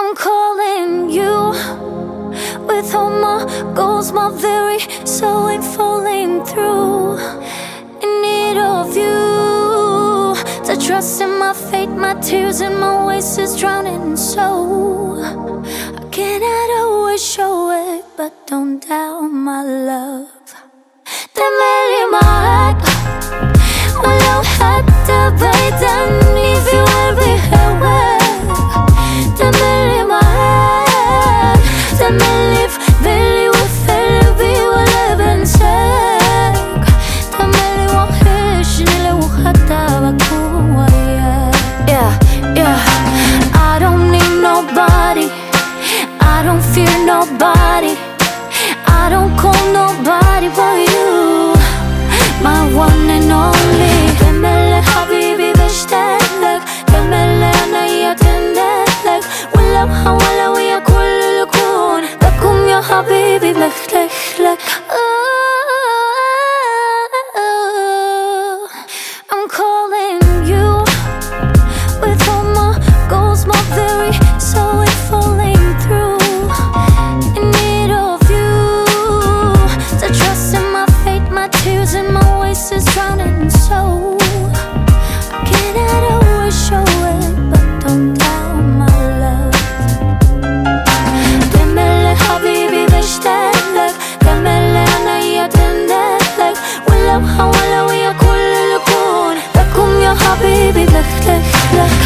I'm calling you with all my goals, my very soul ain't falling through. In need of you to trust in my fate, my tears and my waste is drowning. So I cannot always show it, but don't doubt my love. تملي معاك ولو حتى بعيد عني في قلبي هواك. تملي معاك تملي في بالي وفي قلبي ولا بنساك. تملي وحشني لو حتى بكون وياك. I don't need nobody, I don't fear nobody, I don't call nobody but you, my one and only. كمل حبيبي بشتاق لك، كمل عينيا تندهلك، ولو حاول ويا كل الكون بكون يا حبيبي بختلك لك. I'm calling you with all my goals, my very soul is falling through. In need of you to trust in my fate, my tears and my waste is drowning. So I cannot always show it, but don't doubt my love. كمل حبيبي بشتاق لك، كمل عينيا تندهلك، ولو حاول ويا كل الكون بكون يا حبيبي بختلك لك.